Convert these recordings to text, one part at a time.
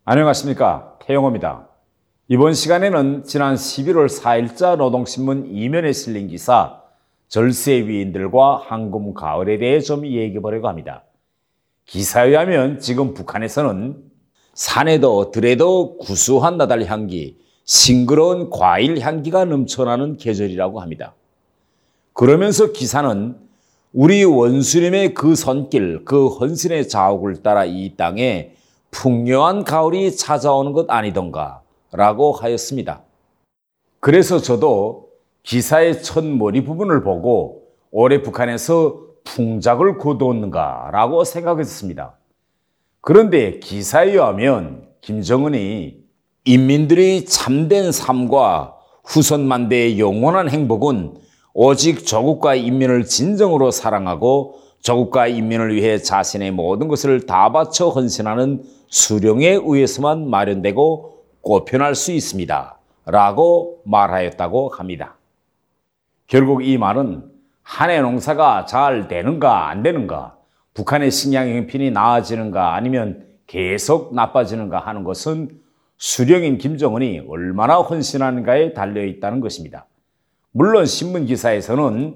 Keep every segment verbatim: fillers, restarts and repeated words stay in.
안녕하십니까, 태영호입니다. 이번 시간에는 지난 십일월 사일자 노동신문 이면에 실린 기사 절세 위인들과 황금 가을에 대해 좀 얘기해 보려고 합니다. 기사에 의하면 지금 북한에서는 산에도 들에도 구수한 나달 향기, 싱그러운 과일 향기가 넘쳐나는 계절이라고 합니다. 그러면서 기사는 우리 원수님의 그 손길, 그 헌신의 자욱을 따라 이 땅에 풍요한 가을이 찾아오는 것 아니던가 라고 하였습니다. 그래서 저도 기사의 첫 머리 부분을 보고 올해 북한에서 풍작을 거두었는가 라고 생각했습니다. 그런데 기사에 의하면 김정은이 인민들의 참된 삶과 후손만대의 영원한 행복은 오직 조국과 인민을 진정으로 사랑하고 조국과 인민을 위해 자신의 모든 것을 다 바쳐 헌신하는 수령에 의해서만 마련되고 꼽혀날 수 있습니다. 라고 말하였다고 합니다. 결국 이 말은 한 해 농사가 잘 되는가 안 되는가, 북한의 식량 형편이 나아지는가 아니면 계속 나빠지는가 하는 것은 수령인 김정은이 얼마나 헌신하는가에 달려있다는 것입니다. 물론 신문 기사에서는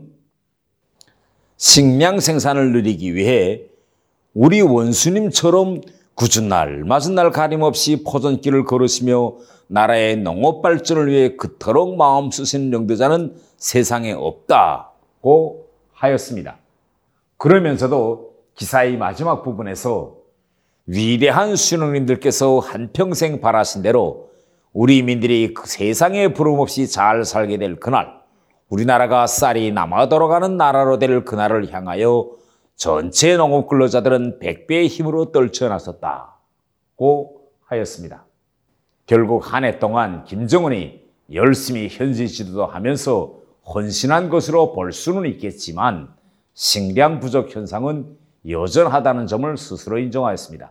식량 생산을 누리기 위해 우리 원수님처럼 굳은 날, 맞은 날 가림없이 포전길을 걸으시며 나라의 농업 발전을 위해 그토록 마음 쓰시는 영도자는 세상에 없다고 하였습니다. 그러면서도 기사의 마지막 부분에서 위대한 수령님들께서 한평생 바라신 대로 우리 민들이 그 세상에 부름 없이 잘 살게 될 그날, 우리나라가 쌀이 남아 돌아가는 나라로 될 그날을 향하여 전체 농업 근로자들은 백배의 힘으로 떨쳐나섰다고 하였습니다. 결국 한 해 동안 김정은이 열심히 현지 지도도 하면서 헌신한 것으로 볼 수는 있겠지만 식량 부족 현상은 여전하다는 점을 스스로 인정하였습니다.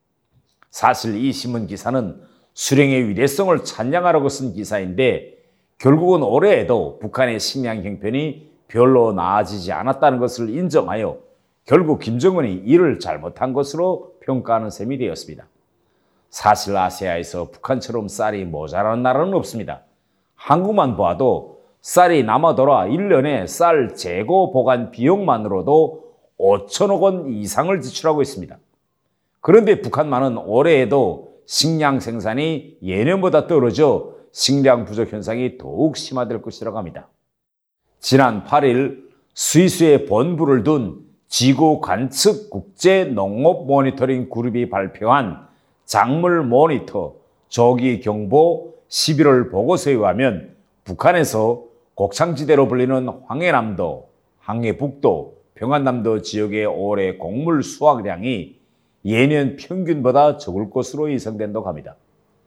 사실 이 신문 기사는 수령의 위대성을 찬양하라고 쓴 기사인데 결국은 올해에도 북한의 식량 형편이 별로 나아지지 않았다는 것을 인정하여 결국 김정은이 일을 잘못한 것으로 평가하는 셈이 되었습니다. 사실 아시아에서 북한처럼 쌀이 모자라는 나라는 없습니다. 한국만 봐도 쌀이 남아돌아 일 년에 쌀 재고 보관 비용만으로도 오천억 원 이상을 지출하고 있습니다. 그런데 북한만은 올해에도 식량 생산이 예년보다 떨어져 식량 부족 현상이 더욱 심화될 것이라고 합니다. 지난 팔일 스위스에 본부를 둔 지구 관측 국제 농업 모니터링 그룹이 발표한 작물 모니터 조기 경보 십일월 보고서에 의하면 북한에서 곡창지대로 불리는 황해남도, 황해북도, 평안남도 지역의 올해 곡물 수확량이 예년 평균보다 적을 것으로 예상된다고 합니다.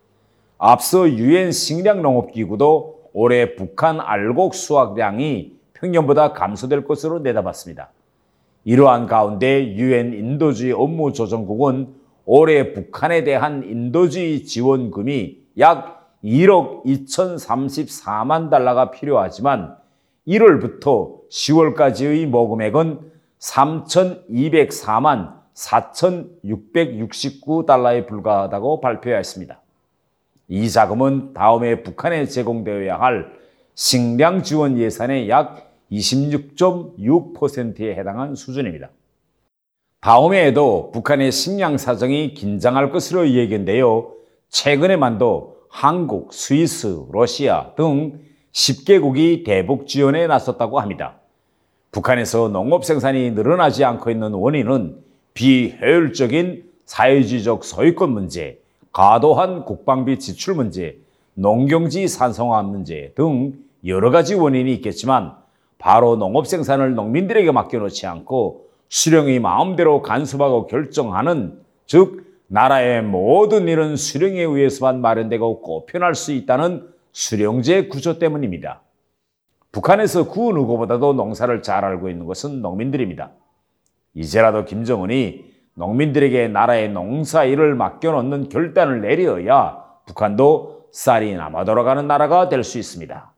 앞서 유엔 식량농업기구도 올해 북한 알곡 수확량이 평년보다 감소될 것으로 내다봤습니다. 이러한 가운데 유엔 인도주의 업무조정국은 올해 북한에 대한 인도주의 지원금이 약 일억 이천삼십사만 달러가 필요하지만 일월부터 시월까지의 모금액은 삼천이백사만 사천육백육십구 달러에 불과하다고 발표했습니다. 이 자금은 다음해 북한에 제공되어야 할 식량 지원 예산의 약 이십육 점 육 퍼센트에 해당한 수준입니다. 다음 해에도 북한의 식량 사정이 긴장할 것으로 예견되어 최근에만도 한국, 스위스, 러시아 등 십 개국이 대북 지원에 나섰다고 합니다. 북한에서 농업 생산이 늘어나지 않고 있는 원인은 비효율적인 사회주의적 소유권 문제, 과도한 국방비 지출 문제, 농경지 산성화 문제 등 여러 가지 원인이 있겠지만 바로 농업 생산을 농민들에게 맡겨놓지 않고 수령이 마음대로 간섭하고 결정하는, 즉 나라의 모든 일은 수령에 의해서만 마련되고 꼽혀날 수 있다는 수령제 구조 때문입니다. 북한에서 그 누구보다도 농사를 잘 알고 있는 것은 농민들입니다. 이제라도 김정은이 농민들에게 나라의 농사 일을 맡겨놓는 결단을 내려야 북한도 쌀이 남아 돌아가는 나라가 될 수 있습니다.